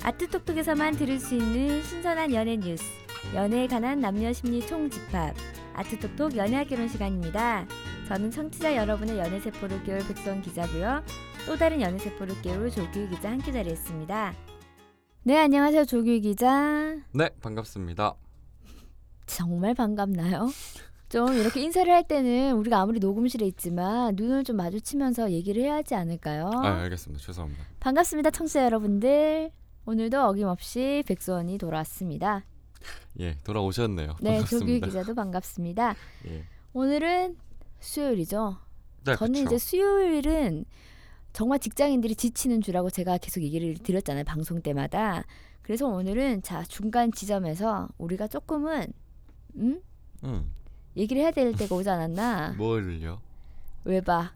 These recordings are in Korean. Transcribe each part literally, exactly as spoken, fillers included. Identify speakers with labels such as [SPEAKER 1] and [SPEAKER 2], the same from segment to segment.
[SPEAKER 1] 아트톡톡에서만 들을 수 있는 신선한 연애 뉴스, 연애에 관한 남녀 심리 총집합, 아트톡톡 연애학 결혼 시간입니다. 저는 청취자 여러분의 연애세포를 깨울 백수원 기자고요. 또 다른 연애세포를 깨울 조규 기자 함께 자리했습니다. 네, 안녕하세요. 조규 기자.
[SPEAKER 2] 네, 반갑습니다.
[SPEAKER 1] 정말 반갑나요? 좀 이렇게 인사를 할 때는 우리가 아무리 녹음실에 있지만 눈을 좀 마주치면서 얘기를 해야 하지 않을까요?
[SPEAKER 2] 아, 알겠습니다. 죄송합니다.
[SPEAKER 1] 반갑습니다. 청취자 여러분들. 오늘도 어김없이 백수원이 돌아왔습니다.
[SPEAKER 2] 예, 돌아오셨네요.
[SPEAKER 1] 네,
[SPEAKER 2] 반갑습니다.
[SPEAKER 1] 조규 기자도 반갑습니다.
[SPEAKER 2] 예.
[SPEAKER 1] 오늘은 수요일이죠.
[SPEAKER 2] 네,
[SPEAKER 1] 저는
[SPEAKER 2] 그쵸.
[SPEAKER 1] 이제 수요일은 정말 직장인들이 지치는 주라고 제가 계속 얘기를 드렸잖아요. 방송 때마다. 그래서 오늘은 자 중간 지점에서 우리가 조금은 음?
[SPEAKER 2] 음,
[SPEAKER 1] 얘기를 해야 될 때가 오지 않았나.
[SPEAKER 2] 뭘요?
[SPEAKER 1] 외박.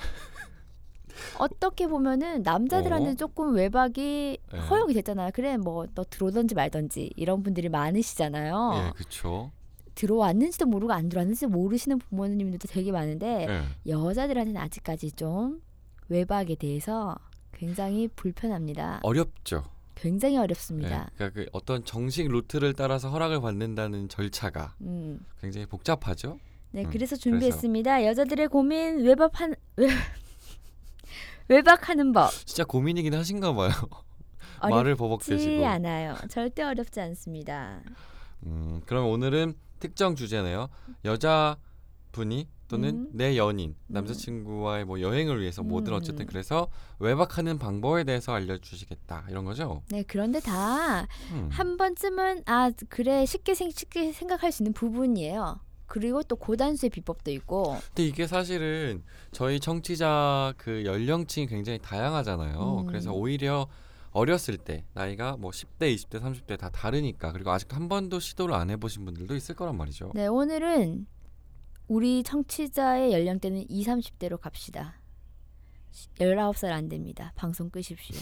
[SPEAKER 1] 어떻게 보면은 남자들한테
[SPEAKER 2] 어?
[SPEAKER 1] 조금 외박이
[SPEAKER 2] 네.
[SPEAKER 1] 허용이 됐잖아요. 그래 뭐 너 들어오든지 말든지 이런 분들이 많으시잖아요.
[SPEAKER 2] 예, 그쵸.
[SPEAKER 1] 들어왔는지도 모르고 안 들어왔는지도 모르시는 부모님들도 되게 많은데
[SPEAKER 2] 예.
[SPEAKER 1] 여자들한테는 아직까지 좀 외박에 대해서 굉장히 불편합니다.
[SPEAKER 2] 어렵죠.
[SPEAKER 1] 굉장히
[SPEAKER 2] 예,
[SPEAKER 1] 어렵습니다.
[SPEAKER 2] 그러니까 그 어떤 정식 루트를 따라서 허락을 받는다는 절차가
[SPEAKER 1] 음.
[SPEAKER 2] 굉장히 복잡하죠.
[SPEAKER 1] 네,
[SPEAKER 2] 음,
[SPEAKER 1] 그래서 준비했습니다. 여자들의 고민 외박한 외, 외박하는 법.
[SPEAKER 2] 진짜 고민이긴 하신가 봐요. 말을
[SPEAKER 1] 어렵지
[SPEAKER 2] 버벅대시고.
[SPEAKER 1] 않아요. 절대 어렵지 않습니다.
[SPEAKER 2] 음, 그럼 오늘은 특정 주제네요. 여자분이 또는
[SPEAKER 1] 음.
[SPEAKER 2] 내 연인, 남자친구와의 뭐 여행을 위해서 뭐든
[SPEAKER 1] 음.
[SPEAKER 2] 어쨌든 그래서 외박하는 방법에 대해서 알려주시겠다 이런 거죠.
[SPEAKER 1] 네, 그런데 다 한
[SPEAKER 2] 음.
[SPEAKER 1] 번쯤은 아 그래 쉽게, 생, 쉽게 생각할 수 있는 부분이에요. 그리고 또 고단수의 비법도 있고.
[SPEAKER 2] 근데 이게 사실은 저희 청취자 그 연령층이 굉장히 다양하잖아요.
[SPEAKER 1] 음.
[SPEAKER 2] 그래서 오히려 어렸을 때 나이가 뭐 십 대, 이십 대, 삼십 대 다 다르니까 그리고 아직도 한 번도 시도를 안 해보신 분들도 있을 거란 말이죠.
[SPEAKER 1] 네, 오늘은 우리 청취자의 연령대는 이십, 삼십 대로 갑시다. 열아홉 살 안 됩니다. 방송 끄십시오.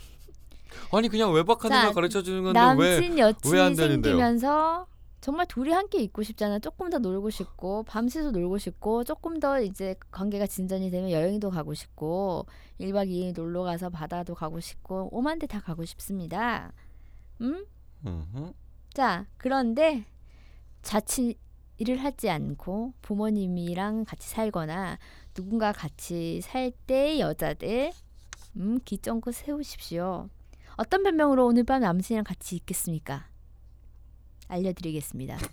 [SPEAKER 2] 아니 그냥 외박하는
[SPEAKER 1] 자,
[SPEAKER 2] 걸 가르쳐주는 건데 왜
[SPEAKER 1] 남친 여친이
[SPEAKER 2] 왜 안 되는데요?
[SPEAKER 1] 생기면서 정말 둘이 함께 있고 싶잖아요. 조금 더 놀고 싶고 밤새도 놀고 싶고 조금 더 이제 관계가 진전이 되면 여행도 가고 싶고 일 박 이 일 놀러 가서 바다도 가고 싶고 오만 데 다 가고 싶습니다. 음?
[SPEAKER 2] 음흠.
[SPEAKER 1] 자, 그런데 자취를 하지 않고 부모님이랑 같이 살거나 누군가 같이 살 때 여자들 음, 귀 쫑긋 세우십시오. 어떤 변명으로 오늘 밤 남친이랑 같이 있겠습니까? 알려드리겠습니다.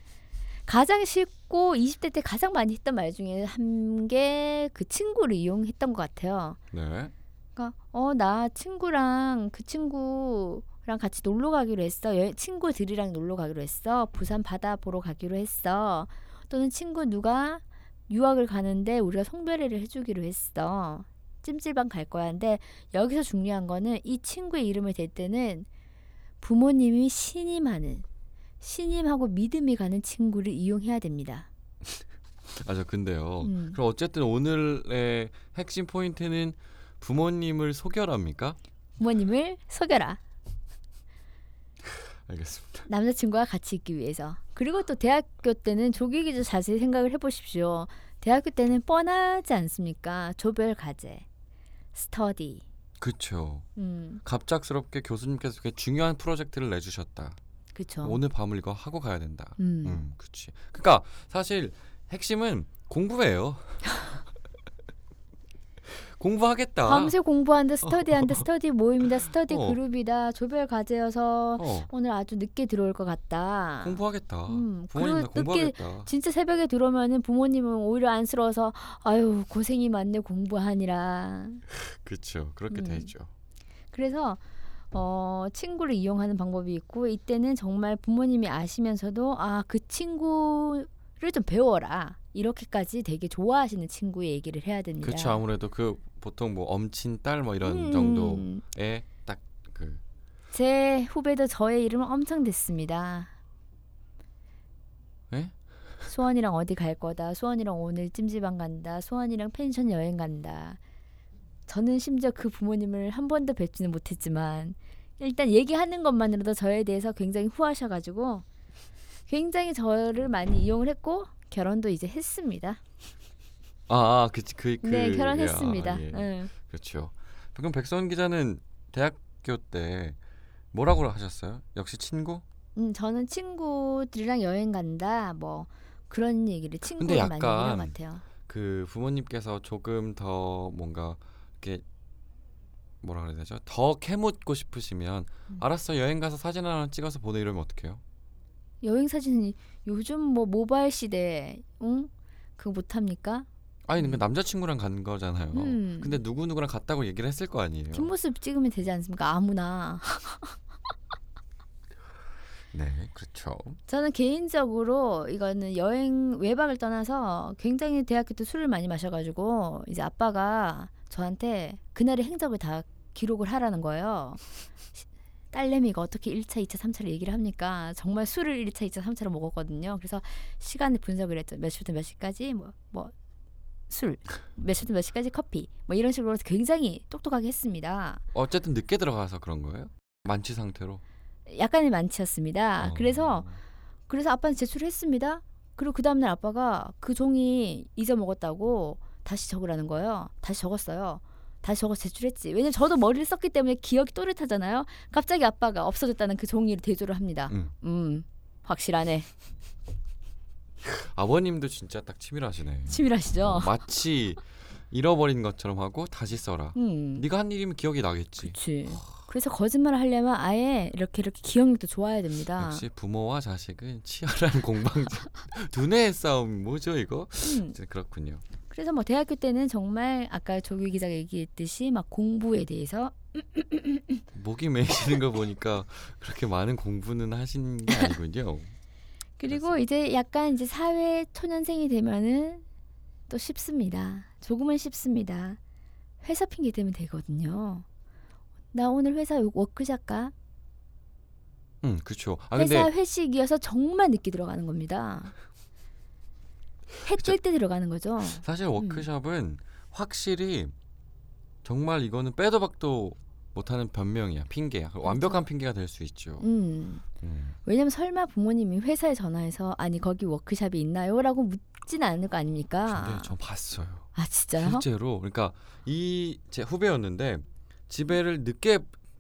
[SPEAKER 1] 가장 쉽고 이십 대 때 가장 많이 했던 말 중에 한 게 그 친구를 이용했던 것 같아요.
[SPEAKER 2] 네.
[SPEAKER 1] 그러니까 어 나 친구랑 그 친구랑 같이 놀러 가기로 했어. 여, 친구들이랑 놀러 가기로 했어. 부산 바다 보러 가기로 했어. 또는 친구 누가 유학을 가는데 우리가送别회를 해주기로 했어. 찜질방 갈 거야. 근데 여기서 중요한 거는 이 친구의 이름을 댈 때는 부모님이 신임하는 신임하고 믿음이 가는 친구를 이용해야 됩니다.
[SPEAKER 2] 아, 저 근데요.
[SPEAKER 1] 음.
[SPEAKER 2] 그럼 어쨌든 오늘의 핵심 포인트는 부모님을 속여랍니까?
[SPEAKER 1] 부모님을 속여라.
[SPEAKER 2] 알겠습니다.
[SPEAKER 1] 남자친구와 같이 있기 위해서. 그리고 또 대학교 때는 조기 기자 자세히 생각을 해보십시오. 대학교 때는 뻔하지 않습니까? 조별 과제, 스터디.
[SPEAKER 2] 그렇죠.
[SPEAKER 1] 음,
[SPEAKER 2] 갑작스럽게 교수님께서 되게 중요한 프로젝트를 내주셨다.
[SPEAKER 1] 그렇죠.
[SPEAKER 2] 오늘 밤을 이거 하고 가야 된다.
[SPEAKER 1] 음.
[SPEAKER 2] 음, 그렇지. 그러니까 사실 핵심은 공부예요. 공부하겠다.
[SPEAKER 1] 밤새 공부한다, 스터디한다, 스터디 모임이다, 스터디
[SPEAKER 2] 어.
[SPEAKER 1] 그룹이다, 조별 과제여서
[SPEAKER 2] 어,
[SPEAKER 1] 오늘 아주 늦게 들어올 것 같다.
[SPEAKER 2] 공부하겠다.
[SPEAKER 1] 음,
[SPEAKER 2] 부모님
[SPEAKER 1] 그리고 늦게
[SPEAKER 2] 공부하겠다.
[SPEAKER 1] 진짜 새벽에 들어오면은 부모님은 오히려 안쓰러워서 아유 고생이 많네 공부하니라.
[SPEAKER 2] 그렇죠. 그렇게
[SPEAKER 1] 음.
[SPEAKER 2] 되죠.
[SPEAKER 1] 그래서 어, 친구를 이용하는 방법이 있고 이때는 정말 부모님이 아시면서도 아, 그 친구를 좀 배워라. 이렇게까지 되게 좋아하시는 친구의 얘기를 해야 됩니다.
[SPEAKER 2] 그렇죠. 아무래도 그 보통 뭐 엄친 딸 뭐 이런
[SPEAKER 1] 음.
[SPEAKER 2] 정도의 딱 그
[SPEAKER 1] 제 후배도 저의 이름을 엄청 댔습니다.
[SPEAKER 2] 예?
[SPEAKER 1] 수원이랑 어디 갈 거다. 수원이랑 오늘 찜질방 간다. 수원이랑 펜션 여행 간다. 저는 심지어 그 부모님을 한 번도 뵙지는 못했지만 일단 얘기하는 것만으로도 저에 대해서 굉장히 후하셔가지고 굉장히 저를 많이 이용을 했고 결혼도 이제 했습니다.
[SPEAKER 2] 아, 아 그, 그, 그,
[SPEAKER 1] 네, 결혼했습니다.
[SPEAKER 2] 예, 예.
[SPEAKER 1] 응.
[SPEAKER 2] 그렇죠. 그럼 백선 기자는 대학교 때 뭐라고 하셨어요? 역시 친구?
[SPEAKER 1] 음, 저는 친구들이랑 여행 간다. 뭐 그런 얘기를
[SPEAKER 2] 근데
[SPEAKER 1] 친구를 많이 얘기한 것
[SPEAKER 2] 약간
[SPEAKER 1] 같아요.
[SPEAKER 2] 그 부모님께서 조금 더 뭔가 이렇게 뭐라 그래야 되죠? 더 캐묻고 싶으시면
[SPEAKER 1] 음.
[SPEAKER 2] 알았어 여행 가서 사진 하나 찍어서 보내 이러면 어떡해요?
[SPEAKER 1] 여행 사진이 요즘 뭐 모바일 시대, 응? 그거 못 합니까?
[SPEAKER 2] 아니 그러니까
[SPEAKER 1] 음.
[SPEAKER 2] 남자친구랑 간 거잖아요.
[SPEAKER 1] 음.
[SPEAKER 2] 근데 누구누구랑 갔다고 얘기를 했을 거 아니에요.
[SPEAKER 1] 뒷모습 찍으면 되지 않습니까? 아무나.
[SPEAKER 2] 네, 그렇죠.
[SPEAKER 1] 저는 개인적으로 이거는 여행 외박을 떠나서 굉장히 대학교 때 술을 많이 마셔가지고 이제 아빠가 저한테 그날의 행적을 다 기록을 하라는 거예요. 시- 딸내미가 어떻게 일 차, 이 차, 삼 차를 얘기를 합니까? 정말 술을 일 차, 이 차, 삼 차로 먹었거든요. 그래서 시간을 분석을 했죠. 몇 시부터 몇 시까지 뭐, 뭐 술, 몇 시부터 몇 시까지 커피 뭐 이런 식으로 굉장히 똑똑하게 했습니다.
[SPEAKER 2] 어쨌든 늦게 들어가서 그런 거예요? 만취 상태로.
[SPEAKER 1] 약간의 만취였습니다.
[SPEAKER 2] 어.
[SPEAKER 1] 그래서 그래서 아빠는 제출을 했습니다. 그리고 그 다음날 아빠가 그 종이 잊어먹었다고 다시 적으라는 거예요. 다시 적었어요. 다시 적어서 제출했지. 왜냐면 저도 머리를 썼기 때문에 기억이 또렷하잖아요. 갑자기 아빠가 없어졌다는 그 종이를 대조를 합니다.
[SPEAKER 2] 음.
[SPEAKER 1] 음, 확실하네.
[SPEAKER 2] 아버님도 진짜 딱 치밀하시네.
[SPEAKER 1] 치밀하시죠?
[SPEAKER 2] 어, 마치 잃어버린 것처럼 하고 다시 써라.
[SPEAKER 1] 음,
[SPEAKER 2] 네가 한 일이면 기억이 나겠지.
[SPEAKER 1] 그렇지. 그래서 거짓말을 하려면 아예 이렇게 이렇게 기억력도 좋아야 됩니다.
[SPEAKER 2] 역시 부모와 자식은 치열한 공방전 두뇌의 싸움 뭐죠 이거?
[SPEAKER 1] 음,
[SPEAKER 2] 이제 그렇군요.
[SPEAKER 1] 그래서 뭐 대학교 때는 정말 아까 조규 기자가 얘기했듯이 막 공부에 대해서
[SPEAKER 2] 목이 메이시는 거 보니까 그렇게 많은 공부는 하신 게 아니군요.
[SPEAKER 1] 그리고 이제 약간 이제 사회 초년생이 되면은 또 쉽습니다. 조금은 쉽습니다. 회사 핑계 대면 되거든요. 나 오늘 회사 워크샵 가.
[SPEAKER 2] 음, 그렇죠. 아
[SPEAKER 1] 회사
[SPEAKER 2] 근데
[SPEAKER 1] 회식이어서 정말 늦게 들어가는 겁니다. 해 뜰 때 들어가는 거죠.
[SPEAKER 2] 사실 워크숍은 확실히 정말 이거는 빼도 박도 못하는 변명이야, 핑계야. 완벽한 핑계가 될 수 있죠.
[SPEAKER 1] 음.
[SPEAKER 2] 음.
[SPEAKER 1] 왜냐면 설마 부모님이 회사에 전화해서 아니 거기 워크샵이 있나요? 라고 묻진 않을 거 아닙니까?
[SPEAKER 2] 근데 저 봤어요.
[SPEAKER 1] 아 진짜요?
[SPEAKER 2] 실제로. 그러니까 이 제 후배였는데 집에를 늦게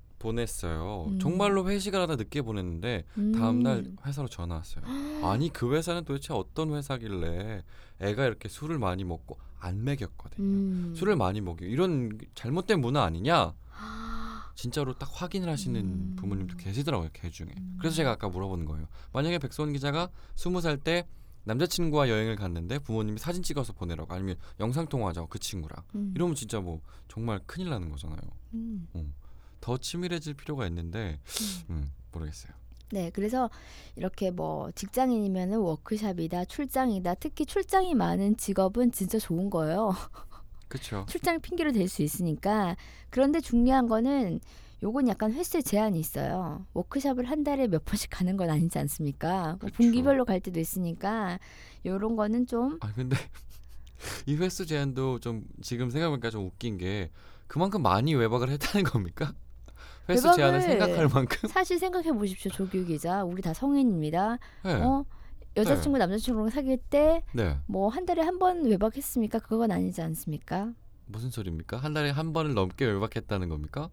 [SPEAKER 2] 보냈어요.
[SPEAKER 1] 음.
[SPEAKER 2] 정말로 회식을 하다 늦게 보냈는데
[SPEAKER 1] 음.
[SPEAKER 2] 다음날 회사로 전화 왔어요. 아니 그 회사는 도대체 어떤 회사길래 애가 이렇게 술을 많이 먹고 안 먹였거든요.
[SPEAKER 1] 음.
[SPEAKER 2] 술을 많이 먹여 이런 잘못된 문화 아니냐? 진짜로 딱 확인을 하시는
[SPEAKER 1] 음.
[SPEAKER 2] 부모님도 계시더라고요, 개 중에.
[SPEAKER 1] 음.
[SPEAKER 2] 그래서 제가 아까 물어보는 거예요. 만약에 백소원 기자가 스무 살 때 남자친구와 여행을 갔는데 부모님이 사진 찍어서 보내라고 아니면 영상 통화하자고 그 친구랑
[SPEAKER 1] 음.
[SPEAKER 2] 이러면 진짜 뭐 정말 큰일 나는 거잖아요.
[SPEAKER 1] 음.
[SPEAKER 2] 더 치밀해질 필요가 있는데 음, 모르겠어요.
[SPEAKER 1] 네, 그래서 이렇게 뭐 직장인이면은 워크샵이다, 출장이다. 특히 출장이 많은 직업은 진짜 좋은 거예요.
[SPEAKER 2] 그렇죠.
[SPEAKER 1] 출장 핑계로 될 수 있으니까. 그런데 중요한 거는 요건 약간 횟수에 제한이 있어요. 워크샵을 한 달에 몇 번씩 가는 건 아니지 않습니까? 뭐
[SPEAKER 2] 그쵸.
[SPEAKER 1] 분기별로 갈 때도 있으니까 요런 거는 좀
[SPEAKER 2] 아 근데 이 횟수 제한도 좀 지금 생각해보니까 좀 웃긴 게 그만큼 많이 외박을 했다는 겁니까? 횟수
[SPEAKER 1] 외박을
[SPEAKER 2] 제한을 생각할 만큼?
[SPEAKER 1] 사실 생각해 보십시오, 조규 기자. 우리 다 성인입니다.
[SPEAKER 2] 네.
[SPEAKER 1] 어? 여자친구 남자친구랑 사귈 때
[SPEAKER 2] 네.
[SPEAKER 1] 뭐 한 달에 한 번 외박했습니까? 그건 아니지 않습니까?
[SPEAKER 2] 무슨 소리입니까? 한 달에 한 번을 넘게 외박했다는 겁니까?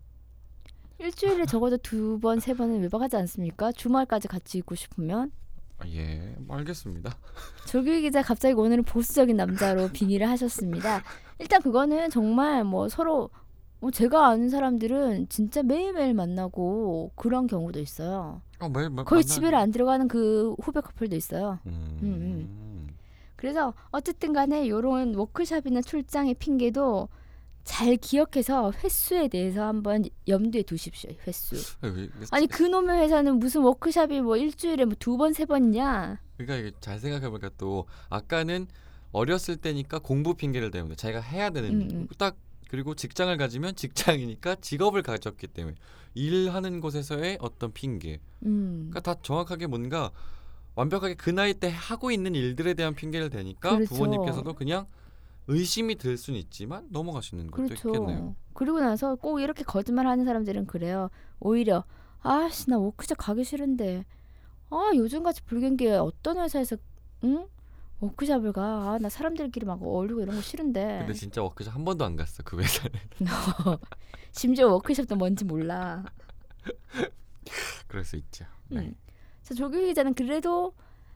[SPEAKER 1] 일주일에 적어도 두 번, 세 번은 외박하지 않습니까? 주말까지 같이 있고 싶으면.
[SPEAKER 2] 아, 예, 알겠습니다.
[SPEAKER 1] 조규 기자 갑자기 오늘은 보수적인 남자로 빙의를 하셨습니다. 일단 그거는 정말 뭐 서로 뭐 제가 아는 사람들은 진짜 매일매일 만나고 그런 경우도 있어요.
[SPEAKER 2] 어, 매일 마,
[SPEAKER 1] 거의
[SPEAKER 2] 만나기-
[SPEAKER 1] 집에를 안 들어가는 그 후배 커플도 있어요.
[SPEAKER 2] 음,
[SPEAKER 1] 음, 그래서 어쨌든 간에 이런 워크숍이나 출장의 핑계도 잘 기억해서 횟수에 대해서 한번 염두에 두십시오. 횟수.
[SPEAKER 2] 이게-
[SPEAKER 1] 아니 그놈의 회사는 무슨 워크숍이 뭐 일주일에 뭐 두 번 세 번이냐.
[SPEAKER 2] 그러니까 이게 잘 생각해보니까 또 아까는 어렸을 때니까 공부 핑계를 대는데 자기가 해야 되는
[SPEAKER 1] 음,
[SPEAKER 2] 일.
[SPEAKER 1] 음.
[SPEAKER 2] 딱 그리고 직장을 가지면 직장이니까 직업을 가졌기 때문에 일하는 곳에서의 어떤 핑계.
[SPEAKER 1] 음.
[SPEAKER 2] 그러니까 다 정확하게 뭔가 완벽하게 그 나이 때 하고 있는 일들에 대한 핑계를 대니까
[SPEAKER 1] 그렇죠.
[SPEAKER 2] 부모님께서도 그냥 의심이 들 수는 있지만 넘어가시는 것도
[SPEAKER 1] 그렇죠.
[SPEAKER 2] 있겠네요.
[SPEAKER 1] 그리고 나서 꼭 이렇게 거짓말하는 사람들은 그래요. 오히려 아씨 나 워크숍 가기 싫은데 아 요즘같이 불경기에 어떤 회사에서 응 워크숍을 가? 아, 나 사람들끼리 막 어울리고 이런 거 싫은데.
[SPEAKER 2] 근데 진짜 워크숍 한 번도 안 갔어 그 회사는.
[SPEAKER 1] 심지어 워크숍도 뭔지 몰라.
[SPEAKER 2] 그럴 수 있죠. 네.
[SPEAKER 1] 음. 그래서 조규 기자는 그래도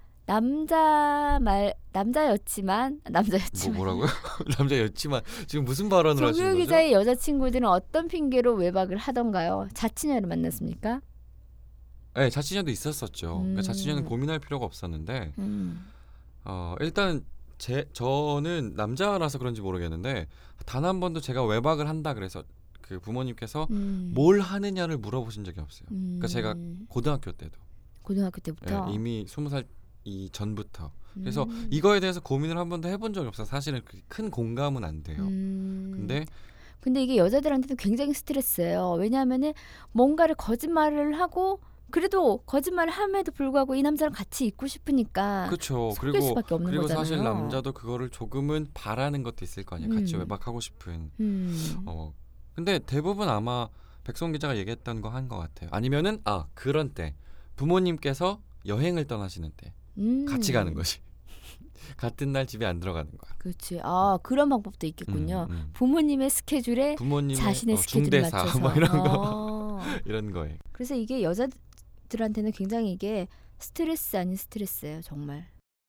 [SPEAKER 1] 남자 말 남자였지만
[SPEAKER 2] 뭐
[SPEAKER 1] 남자였지만
[SPEAKER 2] 뭐라고요? 남자였지만 지금 무슨 발언을 하시는
[SPEAKER 1] 조규
[SPEAKER 2] 거죠?
[SPEAKER 1] 기자의 여자친구들은 어떤 핑계로 외박을 하던가요? 자취녀를 만났습니까?
[SPEAKER 2] 네, 자취녀도 있었었죠. 그러니까
[SPEAKER 1] 음.
[SPEAKER 2] 자취녀는 고민할 필요가 없었는데
[SPEAKER 1] 음.
[SPEAKER 2] 어, 일단 제 저는 남자라서 그런지 모르겠는데 단 한 번도 제가 외박을 한다 그래서 그 부모님께서
[SPEAKER 1] 음.
[SPEAKER 2] 뭘 하느냐를 물어보신 적이 없어요.
[SPEAKER 1] 음.
[SPEAKER 2] 그러니까 제가 고등학교 때도
[SPEAKER 1] 고등학교
[SPEAKER 2] 예,
[SPEAKER 1] 때부터
[SPEAKER 2] 이미 스무 살 이 전부터 그래서
[SPEAKER 1] 음.
[SPEAKER 2] 이거에 대해서 고민을 한 번도 해본 적이 없어서 사실은 그렇게 큰 공감은 안 돼요.
[SPEAKER 1] 음.
[SPEAKER 2] 근데
[SPEAKER 1] 근데 이게 여자들한테도 굉장히 스트레스예요. 왜냐하면은 뭔가를 거짓말을 하고 그래도 거짓말을 함에도 불구하고 이 남자랑 같이 있고 싶으니까
[SPEAKER 2] 그렇죠.
[SPEAKER 1] 속일
[SPEAKER 2] 그리고
[SPEAKER 1] 수밖에 없는
[SPEAKER 2] 그리고
[SPEAKER 1] 거잖아요.
[SPEAKER 2] 사실 남자도 그거를 조금은 바라는 것도 있을 거 아니에요. 같이
[SPEAKER 1] 음.
[SPEAKER 2] 외박하고 싶은.
[SPEAKER 1] 음.
[SPEAKER 2] 어. 근데 대부분 아마 백송 기자가 얘기했던 거 한 것 같아요. 아니면은 아 그런 때 부모님께서 여행을 떠나시는 때
[SPEAKER 1] 음.
[SPEAKER 2] 같이 가는 거지. 같은 날 집에 안 들어가는 거야.
[SPEAKER 1] 그렇지. 아 그런 방법도 있겠군요.
[SPEAKER 2] 음, 음.
[SPEAKER 1] 부모님의 스케줄에
[SPEAKER 2] 부모님의
[SPEAKER 1] 자신의
[SPEAKER 2] 어,
[SPEAKER 1] 스케줄에
[SPEAKER 2] 중대사
[SPEAKER 1] 맞춰서.
[SPEAKER 2] 뭐 이런 거
[SPEAKER 1] 어.
[SPEAKER 2] 이런 거에.
[SPEAKER 1] 그래서 이게 여자들한테는 굉장히 이게 스트레스 아닌 스트레스예요, 정말.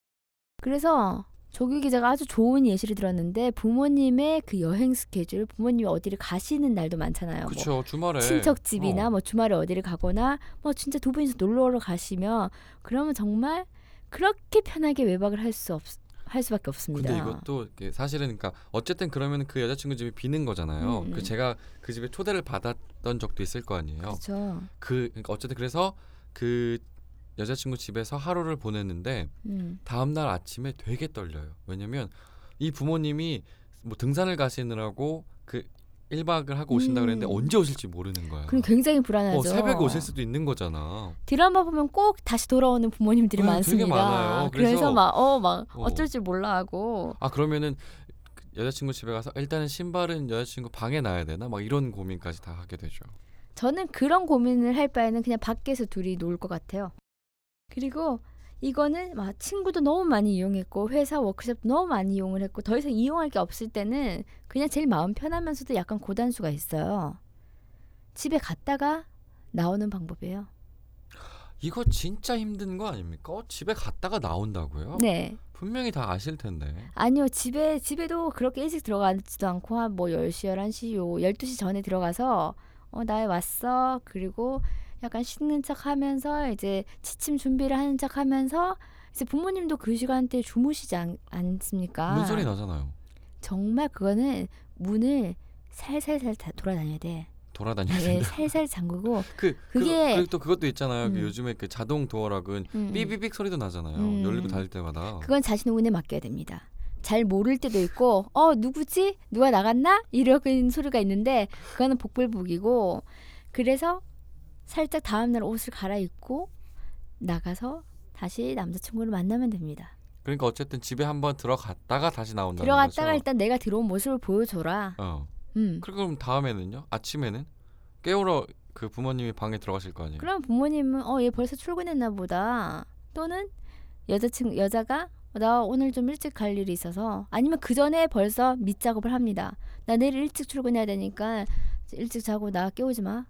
[SPEAKER 1] 그래서 조규 기자가 아주 좋은 예시를 들었는데 부모님의 그 여행 스케줄, 부모님이 어디를 가시는 날도 많잖아요. 뭐
[SPEAKER 2] 그렇죠. 주말에
[SPEAKER 1] 친척 집이나
[SPEAKER 2] 어.
[SPEAKER 1] 뭐 주말에 어디를 가거나 뭐 진짜 두 분이서 놀러 가시면 그러면 정말 그렇게 편하게 외박을 할 수 없, 할 수밖에 없습니다.
[SPEAKER 2] 근데 이것도 이게 사실은 그러니까 어쨌든 그러면 그 여자친구 집이 비는 거잖아요.
[SPEAKER 1] 음, 음.
[SPEAKER 2] 그 제가 그 집에 초대를 받았던 적도 있을 거 아니에요.
[SPEAKER 1] 그렇죠.
[SPEAKER 2] 그 그러니까 어쨌든 그래서 그 여자친구 집에서 하루를 보냈는데
[SPEAKER 1] 음.
[SPEAKER 2] 다음 날 아침에 되게 떨려요. 왜냐면 이 부모님이 뭐 등산을 가시느라고 그 일 박을 하고 오신다
[SPEAKER 1] 음.
[SPEAKER 2] 그랬는데 언제 오실지 모르는 거야.
[SPEAKER 1] 그럼 굉장히 불안하죠.
[SPEAKER 2] 어, 새벽에 오실 수도 있는 거잖아.
[SPEAKER 1] 드라마 보면 꼭 다시 돌아오는 부모님들이
[SPEAKER 2] 네,
[SPEAKER 1] 많습니다.
[SPEAKER 2] 되게 많아요.
[SPEAKER 1] 그래서,
[SPEAKER 2] 그래서
[SPEAKER 1] 막 어 막
[SPEAKER 2] 어.
[SPEAKER 1] 어쩔 줄 몰라 하고.
[SPEAKER 2] 아 그러면은 그 여자친구 집에 가서 일단은 신발은 여자친구 방에 놔야 되나? 막 이런 고민까지 다 하게 되죠.
[SPEAKER 1] 저는 그런 고민을 할 바에는 그냥 밖에서 둘이 놀 것 같아요. 그리고 이거는 막 친구도 너무 많이 이용했고 회사 워크숍도 너무 많이 이용을 했고 더 이상 이용할 게 없을 때는 그냥 제일 마음 편하면서도 약간 고단수가 있어요. 집에 갔다가 나오는 방법이에요.
[SPEAKER 2] 이거 진짜 힘든 거 아닙니까? 어, 집에 갔다가 나온다고요?
[SPEAKER 1] 네.
[SPEAKER 2] 분명히 다 아실 텐데.
[SPEAKER 1] 아니요. 집에 집에도 그렇게 일찍 들어가지도 않고 한 뭐 열 시, 열한 시, 요 열두 시 전에 들어가서 어, 나 왔어. 그리고 약간 씻는 척 하면서 이제 취침 준비를 하는 척 하면서 이제 부모님도 그 시간대에 주무시지 않, 않습니까?
[SPEAKER 2] 문소리 나잖아요.
[SPEAKER 1] 정말 그거는 문을 살살살 다 돌아다녀야 돼.
[SPEAKER 2] 돌아다녀야
[SPEAKER 1] 예,
[SPEAKER 2] 된다.
[SPEAKER 1] 살살 잠그고
[SPEAKER 2] 그
[SPEAKER 1] 그게-
[SPEAKER 2] 그거, 그리고 또 그것도 있잖아요. 그
[SPEAKER 1] 음.
[SPEAKER 2] 요즘에 그 자동 도어락은
[SPEAKER 1] 음, 음.
[SPEAKER 2] 삐삐삐 소리도 나잖아요.
[SPEAKER 1] 음.
[SPEAKER 2] 열리고 닫을 때마다.
[SPEAKER 1] 그건 자신의 운에 맡겨야 됩니다. 잘 모를 때도 있고 어 누구지? 누가 나갔나? 이런 소리가 있는데 그거는 복불복이고 그래서 살짝 다음날 옷을 갈아입고 나가서 다시 남자친구를 만나면 됩니다.
[SPEAKER 2] 그러니까 어쨌든 집에 한번 들어갔다가 다시 나온다는
[SPEAKER 1] 들어갔다가
[SPEAKER 2] 거죠.
[SPEAKER 1] 일단 내가 들어온 모습을 보여줘라.
[SPEAKER 2] 어.
[SPEAKER 1] 음.
[SPEAKER 2] 그럼 다음에는요? 아침에는 깨우러 그 부모님이 방에 들어가실 거 아니에요.
[SPEAKER 1] 그럼 부모님은 어 얘 벌써 출근했나 보다. 또는 여자친구 여자가 나 오늘 좀 일찍 갈 일이 있어서 아니면 그 전에 벌써 밑작업을 합니다. 나 내일 일찍 출근해야 되니까 일찍 자고 나 깨우지 마.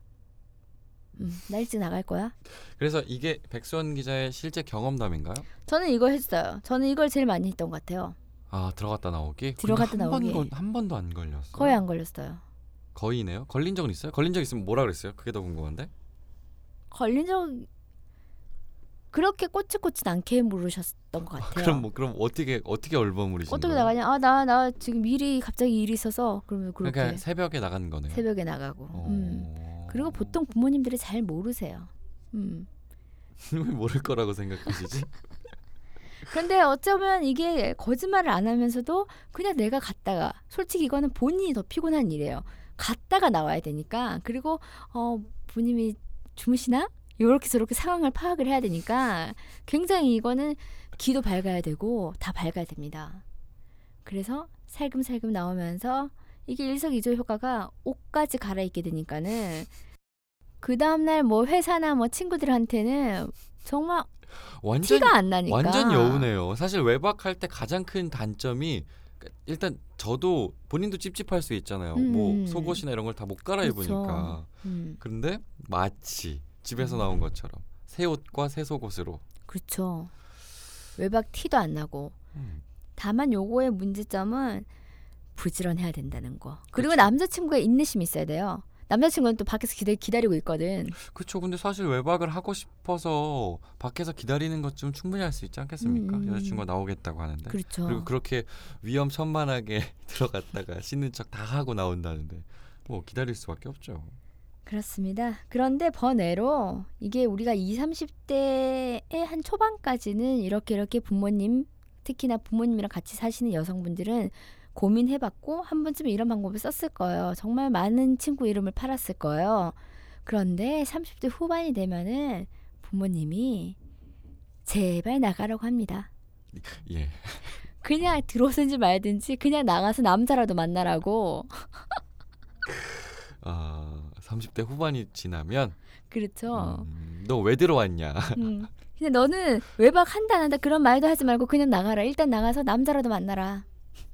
[SPEAKER 1] 음, 나 일찍 나갈 거야.
[SPEAKER 2] 그래서 이게 백수원 기자의 실제 경험담인가요?
[SPEAKER 1] 저는 이거 했어요. 저는 이걸 제일 많이 했던 것 같아요.
[SPEAKER 2] 아 들어갔다 나오기?
[SPEAKER 1] 들어갔다
[SPEAKER 2] 근데 한
[SPEAKER 1] 나오기.
[SPEAKER 2] 번, 한 번도 안 걸렸어요.
[SPEAKER 1] 거의 안 걸렸어요.
[SPEAKER 2] 거의네요. 걸린 적은 있어요? 걸린 적 있으면 뭐라 그랬어요? 그게 더 궁금한데.
[SPEAKER 1] 걸린 적 그렇게 꼬치꼬치 않게 물으셨던 것 같아요.
[SPEAKER 2] 그럼 뭐 그럼 어떻게 어떻게 얼버무리신
[SPEAKER 1] 어떻게
[SPEAKER 2] 거예요?
[SPEAKER 1] 나가냐? 아 나 나 지금 일이 갑자기 일이 있어서 그러면 그렇게
[SPEAKER 2] 그러니까 새벽에 나간 거네요.
[SPEAKER 1] 새벽에 나가고.
[SPEAKER 2] 어...
[SPEAKER 1] 음. 그리고 보통 부모님들이 잘 모르세요. 음.
[SPEAKER 2] 왜 모를 거라고 생각하시지?
[SPEAKER 1] 그런데 어쩌면 이게 거짓말을 안 하면서도 그냥 내가 갔다가 솔직히 이거는 본인이 더 피곤한 일이에요. 갔다가 나와야 되니까 그리고 어 부모님이 주무시나? 이렇게 저렇게 상황을 파악을 해야 되니까 굉장히 이거는 기도 밝아야 되고 다 밝아야 됩니다. 그래서 살금살금 나오면서 이게 일석이조 효과가 옷까지 갈아입게 되니까는 그 다음날 뭐 회사나 뭐 친구들한테는 정말
[SPEAKER 2] 완전
[SPEAKER 1] 티가 안 나니까.
[SPEAKER 2] 완전 여우네요. 사실 외박할 때 가장 큰 단점이 일단 저도 본인도 찝찝할 수 있잖아요.
[SPEAKER 1] 음.
[SPEAKER 2] 뭐 속옷이나 이런 걸 다 못 갈아입으니까.
[SPEAKER 1] 음.
[SPEAKER 2] 그런데 마치 집에서
[SPEAKER 1] 음.
[SPEAKER 2] 나온 것처럼 새 옷과 새 속옷으로.
[SPEAKER 1] 그렇죠. 외박 티도 안 나고.
[SPEAKER 2] 음.
[SPEAKER 1] 다만 요거의 문제점은 부지런해야 된다는 거. 그리고
[SPEAKER 2] 그쵸.
[SPEAKER 1] 남자친구의 인내심이 있어야 돼요. 남자친구는 또 밖에서 기다, 기다리고 있거든.
[SPEAKER 2] 그렇죠. 근데 사실 외박을 하고 싶어서 밖에서 기다리는 것 좀 충분히 할 수 있지 않겠습니까?
[SPEAKER 1] 음, 음.
[SPEAKER 2] 여자친구가 나오겠다고 하는데.
[SPEAKER 1] 그렇죠.
[SPEAKER 2] 그리고 그렇게 위험천만하게 들어갔다가 씻는 척 다 하고 나온다는데 뭐 기다릴 수밖에 없죠.
[SPEAKER 1] 그렇습니다. 그런데 번외로 이게 우리가 이십, 삼십 대의 한 초반까지는 이렇게 이렇게 부모님, 특히나 부모님이랑 같이 사시는 여성분들은 고민해봤고 한 번쯤 이런 방법을 썼을 거예요. 정말 많은 친구 이름을 팔았을 거예요. 그런데 삼십 대 후반이 되면은 부모님이 제발 나가라고 합니다.
[SPEAKER 2] 예.
[SPEAKER 1] 그냥 들어오든지 말든지 그냥 나가서 남자라도 만나라고.
[SPEAKER 2] 아, 삼십 대 후반이 지나면
[SPEAKER 1] 그렇죠.
[SPEAKER 2] 음, 너 왜 들어왔냐?
[SPEAKER 1] 음. 근데 너는 외박 한다 안 한다 그런 말도 하지 말고 그냥 나가라. 일단 나가서 남자라도 만나라.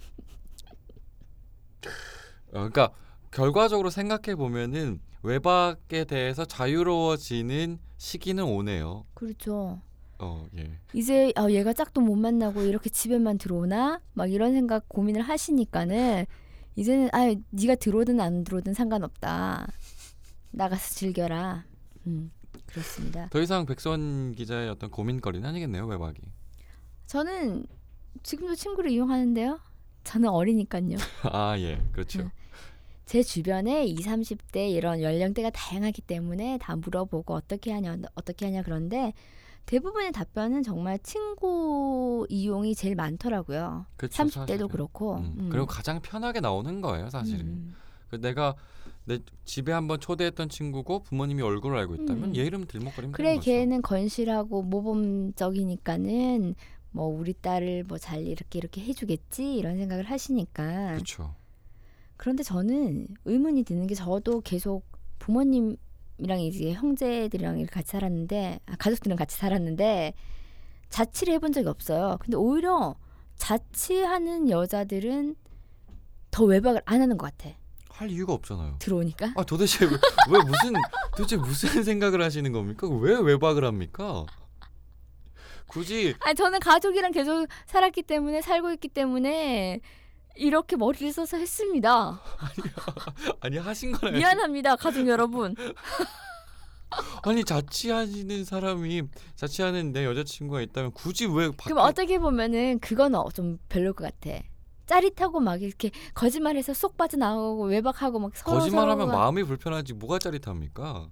[SPEAKER 2] 어, 그러니까 결과적으로 생각해 보면은 외박에 대해서 자유로워지는 시기는 오네요.
[SPEAKER 1] 그렇죠.
[SPEAKER 2] 어, 예.
[SPEAKER 1] 이제 아, 얘가 짝도 못 만나고 이렇게 집에만 들어오나? 막 이런 생각 고민을 하시니까는 이제는 아, 네가 들어오든 안 들어오든 상관없다. 나가서 즐겨라. 음, 그렇습니다.
[SPEAKER 2] 더 이상 백선 기자의 어떤 고민거리는 아니겠네요, 외박이.
[SPEAKER 1] 저는 지금도 친구를 이용하는데요. 저는 어리니까요.
[SPEAKER 2] 아, 예. 그렇죠.
[SPEAKER 1] 음. 제 주변에 이십, 삼십 대 이런 연령대가 다양하기 때문에 다 물어보고 어떻게 하냐 어떻게 하냐 그런데 대부분의 답변은 정말 친구 이용이 제일 많더라고요.
[SPEAKER 2] 그쵸,
[SPEAKER 1] 삼십 대도
[SPEAKER 2] 사실은.
[SPEAKER 1] 그렇고.
[SPEAKER 2] 음,
[SPEAKER 1] 음.
[SPEAKER 2] 그리고 가장 편하게 나오는 거예요, 사실은.
[SPEAKER 1] 음.
[SPEAKER 2] 그 내가 내 집에 한번 초대했던 친구고 부모님이 얼굴을 알고 있다면
[SPEAKER 1] 음.
[SPEAKER 2] 얘 이름 들먹거리면
[SPEAKER 1] 그래
[SPEAKER 2] 되는 거죠.
[SPEAKER 1] 걔는 건실하고 모범적이니까는 뭐 우리 딸을 뭐 잘 이렇게 이렇게 해주겠지 이런 생각을 하시니까.
[SPEAKER 2] 그렇죠.
[SPEAKER 1] 그런데 저는 의문이 드는 게 저도 계속 부모님이랑 이제 형제들이랑 이렇게 같이 살았는데 아, 가족들이랑 같이 살았는데 자취를 해본 적이 없어요. 근데 오히려 자취하는 여자들은 더 외박을 안 하는 것 같아.
[SPEAKER 2] 할 이유가 없잖아요.
[SPEAKER 1] 들어오니까.
[SPEAKER 2] 아, 도대체 왜, 왜 무슨 도대체 무슨 생각을 하시는 겁니까? 왜 외박을 합니까? 굳이
[SPEAKER 1] 아니 저는 가족이랑 계속 살았기 때문에 살고 있기 때문에 이렇게 머리를 써서 했습니다.
[SPEAKER 2] 아니 하신 거라.
[SPEAKER 1] 미안합니다, 가족 여러분.
[SPEAKER 2] 아니 자취하시는 사람이 자취하는 내 여자친구가 있다면 굳이 왜 밖에
[SPEAKER 1] 그럼 어떻게 보면은 그건 어, 좀 별로일 것 같아. 짜릿하고 막 이렇게 거짓말해서 쏙 빠져나오고 외박하고 막 서로
[SPEAKER 2] 거짓말하면
[SPEAKER 1] 서로가
[SPEAKER 2] 마음이 불편하지 뭐가 짜릿합니까?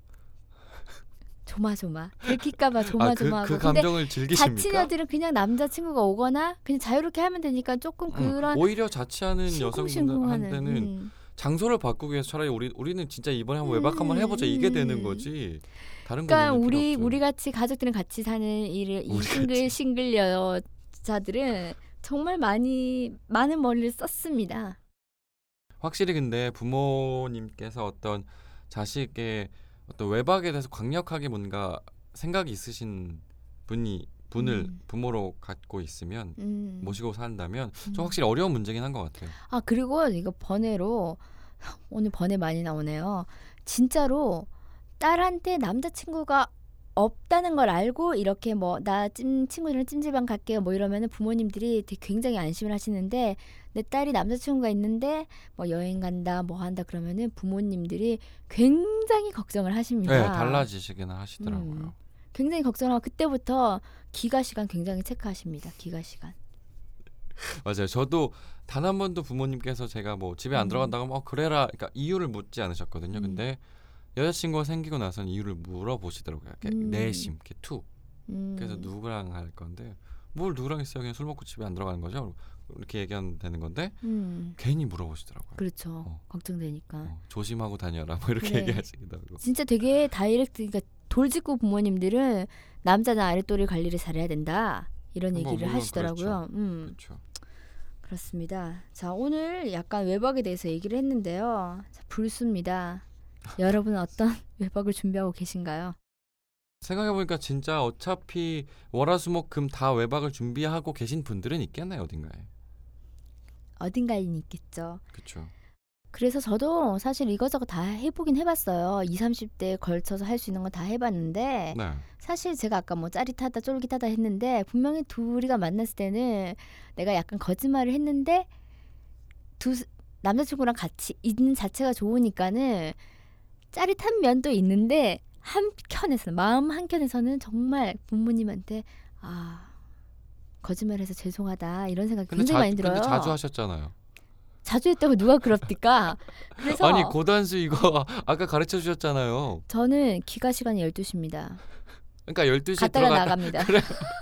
[SPEAKER 1] 조마조마 들킬까봐
[SPEAKER 2] 아, 그,
[SPEAKER 1] 조마조마하고.
[SPEAKER 2] 그
[SPEAKER 1] 근데
[SPEAKER 2] 감정을 즐기십니까?
[SPEAKER 1] 자취녀들은 그냥 남자친구가 오거나 그냥 자유롭게 하면 되니까 조금
[SPEAKER 2] 응,
[SPEAKER 1] 그런
[SPEAKER 2] 오히려 자취하는
[SPEAKER 1] 싱쿵싱쿵하는.
[SPEAKER 2] 여성분들한테는
[SPEAKER 1] 음.
[SPEAKER 2] 장소를 바꾸기 위해서 차라리 우리 우리는 진짜 이번에 한번
[SPEAKER 1] 음,
[SPEAKER 2] 외박 한번 해보자 이게 되는
[SPEAKER 1] 음.
[SPEAKER 2] 거지. 다른
[SPEAKER 1] 그러니까
[SPEAKER 2] 고민은 필요
[SPEAKER 1] 우리
[SPEAKER 2] 없죠.
[SPEAKER 1] 우리 같이 가족들은 같이 사는 이, 이
[SPEAKER 2] 우리
[SPEAKER 1] 싱글
[SPEAKER 2] 같이.
[SPEAKER 1] 싱글 여자들은 정말 많이 많은 머리를 썼습니다.
[SPEAKER 2] 확실히 근데 부모님께서 어떤 자식의 어떤 외박에 대해서 강력하게 뭔가 생각이 있으신 분이 분을
[SPEAKER 1] 음.
[SPEAKER 2] 부모로 갖고 있으면
[SPEAKER 1] 음.
[SPEAKER 2] 모시고 산다면
[SPEAKER 1] 음.
[SPEAKER 2] 좀 확실히 어려운 문제긴 한 것 같아요.
[SPEAKER 1] 아 그리고 이거 번외로 오늘 번외 많이 나오네요. 진짜로 딸한테 남자친구가 없다는 걸 알고 이렇게 뭐 나 찜 친구들이랑 찜질방 갈게요 뭐 이러면은 부모님들이 되게 굉장히 안심을 하시는데 내 딸이 남자친구가 있는데 뭐 여행 간다 뭐 한다 그러면은 부모님들이 굉장히 걱정을 하십니다.
[SPEAKER 2] 네, 달라지시기는 하시더라고요.
[SPEAKER 1] 음. 굉장히 걱정하고 그때부터 기가 시간 굉장히 체크하십니다. 기가 시간.
[SPEAKER 2] 맞아요. 저도 단 한 번도 부모님께서 제가 뭐 집에 안
[SPEAKER 1] 음.
[SPEAKER 2] 들어간다고 하면 어 그래라 그러니까 이유를 묻지 않으셨거든요.
[SPEAKER 1] 음.
[SPEAKER 2] 근데 여자친구가 생기고 나서는 이유를 물어보시더라고요. 이렇게
[SPEAKER 1] 음.
[SPEAKER 2] 내심 이렇게 툭.
[SPEAKER 1] 음.
[SPEAKER 2] 그래서 누구랑 할 건데 뭘 누구랑 있어요? 그냥 술 먹고 집에 안 들어가는 거죠? 이렇게 얘기하면 되는 건데
[SPEAKER 1] 음.
[SPEAKER 2] 괜히 물어보시더라고요.
[SPEAKER 1] 그렇죠.
[SPEAKER 2] 어.
[SPEAKER 1] 걱정되니까.
[SPEAKER 2] 어, 조심하고 다녀라 뭐 이렇게
[SPEAKER 1] 그래.
[SPEAKER 2] 얘기하시기도 하고.
[SPEAKER 1] 진짜 되게 다이렉트, 그러니까 돌직구 부모님들은 남자나 아랫도리 관리를 잘해야 된다 이런
[SPEAKER 2] 뭐,
[SPEAKER 1] 얘기를
[SPEAKER 2] 물론
[SPEAKER 1] 하시더라고요. 음,
[SPEAKER 2] 그렇죠.
[SPEAKER 1] 그렇습니다. 자, 오늘 약간 외박에 대해서 얘기를 했는데요. 자, 불수입니다. 여러분은 어떤 외박을 준비하고 계신가요?
[SPEAKER 2] 생각해보니까 진짜 어차피 월화수목금 다 외박을 준비하고 계신 분들은 있겠네요 어딘가에.
[SPEAKER 1] 어딘가에 있겠죠.
[SPEAKER 2] 그렇죠.
[SPEAKER 1] 그래서 저도 사실 이것저것 다 해보긴 해봤어요. 이십, 삼십 대에 걸쳐서 할 수 있는 건 다 해봤는데
[SPEAKER 2] 네.
[SPEAKER 1] 사실 제가 아까 뭐 짜릿하다 쫄깃하다 했는데 분명히 둘이가 만났을 때는 내가 약간 거짓말을 했는데 두 남자친구랑 같이 있는 자체가 좋으니까는 짜릿한 면도 있는데 한켠에서는 마음 한켠에서는 정말 부모님한테 아 거짓말해서 죄송하다 이런 생각이
[SPEAKER 2] 근데,
[SPEAKER 1] 굉장히
[SPEAKER 2] 자,
[SPEAKER 1] 많이 들어요.
[SPEAKER 2] 근데 자주 하셨잖아요.
[SPEAKER 1] 자주 했다고 누가 그럽니까? 그래서
[SPEAKER 2] 아니 고단수 이거 아까 가르쳐 주셨잖아요.
[SPEAKER 1] 저는 귀가 시간이 열두 시입니다.
[SPEAKER 2] 그러니까 열두 시에
[SPEAKER 1] 갔다가
[SPEAKER 2] 들어갔다.
[SPEAKER 1] 나갑니다.
[SPEAKER 2] 그래.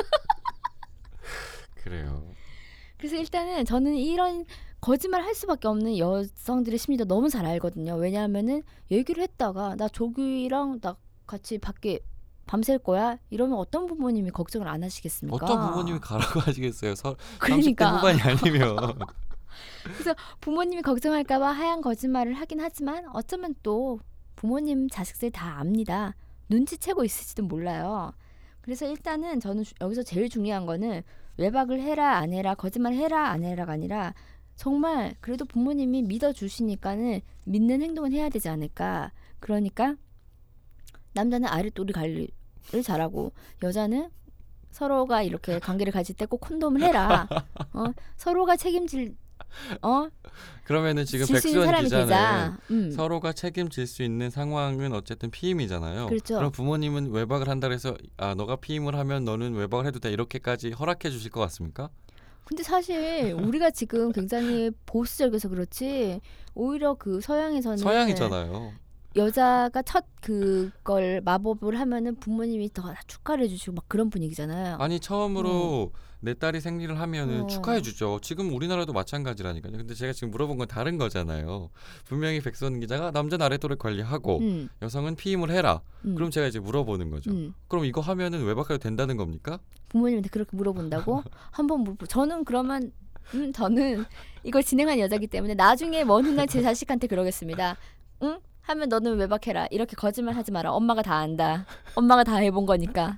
[SPEAKER 2] 그래요.
[SPEAKER 1] 그래서 일단은 저는 이런 거짓말 할 수밖에 없는 여성들의 심리도 너무 잘 알거든요. 왜냐하면은 얘기를 했다가 나 조규랑 나 같이 밖에 밤샐 거야? 이러면 어떤 부모님이 걱정을 안 하시겠습니까?
[SPEAKER 2] 어떤 부모님이 가라고 하시겠어요. 서,
[SPEAKER 1] 그러니까.
[SPEAKER 2] 삼십 대 후반이 아니면.
[SPEAKER 1] 그래서 부모님이 걱정할까 봐 하얀 거짓말을 하긴 하지만 어쩌면 또 부모님 자식들 다 압니다. 눈치채고 있을지도 몰라요. 그래서 일단은 저는 주- 여기서 제일 중요한 거는 외박을 해라 안 해라 거짓말 해라 안 해라가 아니라 정말 그래도 부모님이 믿어주시니까는 믿는 행동은 해야 되지 않을까. 그러니까 남자는 아랫도리 관리를 잘하고 여자는 서로가 이렇게 관계를 가질 때 꼭 콘돔을 해라. 어? 서로가 책임질 어?
[SPEAKER 2] 그러면은 지금
[SPEAKER 1] 질 수 있는
[SPEAKER 2] 백수원
[SPEAKER 1] 사람이
[SPEAKER 2] 기자는
[SPEAKER 1] 되자. 음.
[SPEAKER 2] 서로가 책임질 수 있는 상황은 어쨌든 피임이잖아요.
[SPEAKER 1] 그렇죠.
[SPEAKER 2] 그럼 부모님은 외박을 한다 그래서 아 너가 피임을 하면 너는 외박을 해도 돼 이렇게까지 허락해 주실 것 같습니까?
[SPEAKER 1] 근데 사실 우리가 지금 굉장히 보수적이어서 그렇지 오히려 그 서양에서는
[SPEAKER 2] 서양이잖아요.
[SPEAKER 1] 여자가 첫 그걸 마법을 하면은 부모님이 더 축하를 해주시고 막 그런 분위기잖아요.
[SPEAKER 2] 아니 처음으로 내 딸이 생리를 하면은
[SPEAKER 1] 어.
[SPEAKER 2] 축하해 주죠. 지금 우리나라도 마찬가지라니까요. 근데 제가 지금 물어본 건 다른 거잖아요. 분명히 백선 기자가 남자 아랫도를 관리하고
[SPEAKER 1] 음,
[SPEAKER 2] 여성은 피임을 해라.
[SPEAKER 1] 음,
[SPEAKER 2] 그럼 제가 이제 물어보는 거죠.
[SPEAKER 1] 음.
[SPEAKER 2] 그럼 이거 하면은 외박해도 된다는 겁니까?
[SPEAKER 1] 부모님한테 그렇게 물어본다고? 한번 물어보. 저는 그러면 음, 저는 이걸 진행한 여자기 때문에 나중에 먼 훗날 제 자식한테 그러겠습니다. 응? 하면 너는 외박해라. 이렇게 거짓말 하지 마라. 엄마가 다 안다. 엄마가 다 해본 거니까.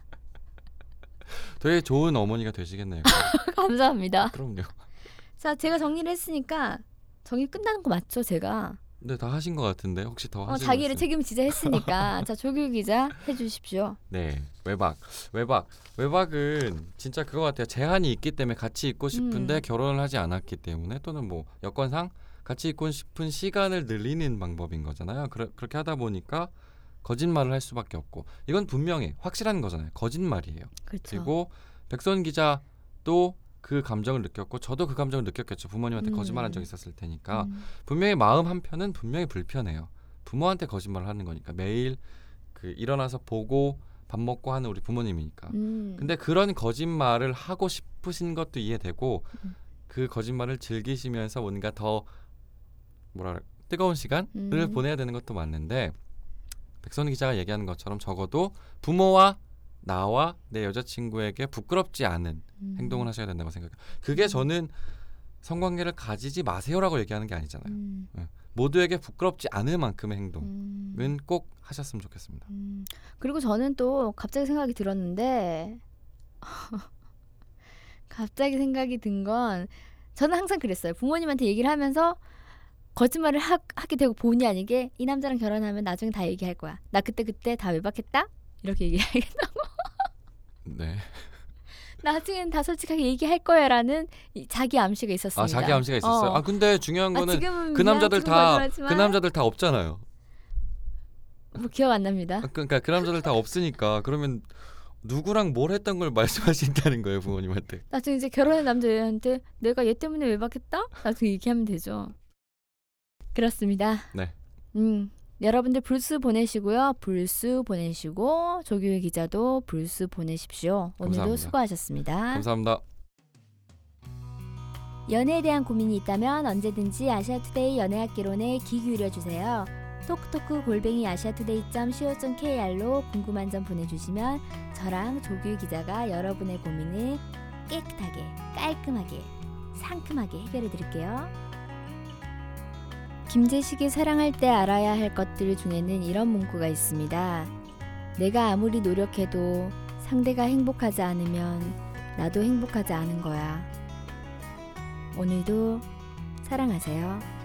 [SPEAKER 2] 되게 좋은 어머니가 되시겠네요.
[SPEAKER 1] 감사합니다.
[SPEAKER 2] 그럼요.
[SPEAKER 1] 자, 제가 정리를 했으니까 정리 끝나는 거 맞죠, 제가?
[SPEAKER 2] 근데 다 하신 것 같은데 혹시 더
[SPEAKER 1] 어,
[SPEAKER 2] 하실
[SPEAKER 1] 자기를
[SPEAKER 2] 말씀?
[SPEAKER 1] 책임지자 했으니까. 자, 조규 기자 해주십시오.
[SPEAKER 2] 네, 외박. 외박. 외박은 진짜 그거 같아요. 제한이 있기 때문에 같이 있고 싶은데
[SPEAKER 1] 음.
[SPEAKER 2] 결혼을 하지 않았기 때문에 또는 뭐 여건상 같이 있고 싶은 시간을 늘리는 방법인 거잖아요. 그러, 그렇게 하다 보니까 거짓말을 할 수밖에 없고 이건 분명히 확실한 거잖아요. 거짓말이에요.
[SPEAKER 1] 그렇죠.
[SPEAKER 2] 그리고 백선 기자도 그 감정을 느꼈고 저도 그 감정을 느꼈겠죠. 부모님한테
[SPEAKER 1] 음.
[SPEAKER 2] 거짓말한 적 있었을 테니까
[SPEAKER 1] 음.
[SPEAKER 2] 분명히 마음 한편은 분명히 불편해요. 부모한테 거짓말을 하는 거니까 매일 그 일어나서 보고 밥 먹고 하는 우리 부모님이니까.
[SPEAKER 1] 음.
[SPEAKER 2] 근데 그런 거짓말을 하고 싶으신 것도 이해되고
[SPEAKER 1] 음.
[SPEAKER 2] 그 거짓말을 즐기시면서 뭔가 더 뭐랄 뜨거운 시간을
[SPEAKER 1] 음.
[SPEAKER 2] 보내야 되는 것도 맞는데 백선 기자가 얘기하는 것처럼 적어도 부모와 나와 내 여자친구에게 부끄럽지 않은
[SPEAKER 1] 음.
[SPEAKER 2] 행동을 하셔야 된다고 생각해요. 그게 저는 성관계를 가지지 마세요라고 얘기하는 게 아니잖아요.
[SPEAKER 1] 음.
[SPEAKER 2] 모두에게 부끄럽지 않을 만큼의 행동은
[SPEAKER 1] 음.
[SPEAKER 2] 꼭 하셨으면 좋겠습니다.
[SPEAKER 1] 음. 그리고 저는 또 갑자기 생각이 들었는데 갑자기 생각이 든 건 저는 항상 그랬어요. 부모님한테 얘기를 하면서 거짓말을 하, 하게 되고 본의 아니게 이 남자랑 결혼하면 나중에 다 얘기할 거야. 나 그때 그때 다 외박했다? 이렇게 얘기하겠다.
[SPEAKER 2] 네.
[SPEAKER 1] 나중엔 다 솔직하게 얘기할 거야라는 이 자기 암시가 있었습니다.
[SPEAKER 2] 아 자기 암시가 있었어요.
[SPEAKER 1] 어.
[SPEAKER 2] 아 근데 중요한
[SPEAKER 1] 아,
[SPEAKER 2] 거는
[SPEAKER 1] 지금은
[SPEAKER 2] 그 남자들
[SPEAKER 1] 지금
[SPEAKER 2] 다 그
[SPEAKER 1] 거짓말하지만
[SPEAKER 2] 남자들 다 없잖아요.
[SPEAKER 1] 뭐 기억 안 납니다.
[SPEAKER 2] 아, 그러니까 그 남자들 다 없으니까 그러면 누구랑 뭘 했던 걸 말씀하신다는 거예요 부모님한테.
[SPEAKER 1] 나중에 이제 결혼한 남자한테 내가 얘 때문에 외박했다? 나중에 얘기하면 되죠. 그렇습니다.
[SPEAKER 2] 네.
[SPEAKER 1] 음, 여러분들 불수 보내시고요. 불수 보내시고 조규희 기자도 불수 보내십시오. 오늘도
[SPEAKER 2] 감사합니다.
[SPEAKER 1] 수고하셨습니다.
[SPEAKER 2] 감사합니다.
[SPEAKER 1] 연애에 대한 고민이 있다면 언제든지 아시아투데이 연애학개론에 귀 기울여주세요. 톡톡크 골뱅이 아시아투데이 닷 씨오 닷 케이알로 궁금한 점 보내주시면 저랑 조규희 기자가 여러분의 고민을 깨끗하게, 깔끔하게, 상큼하게 해결해드릴게요. 김재식이 사랑할 때 알아야 할 것들 중에는 이런 문구가 있습니다. 내가 아무리 노력해도 상대가 행복하지 않으면 나도 행복하지 않은 거야. 오늘도 사랑하세요.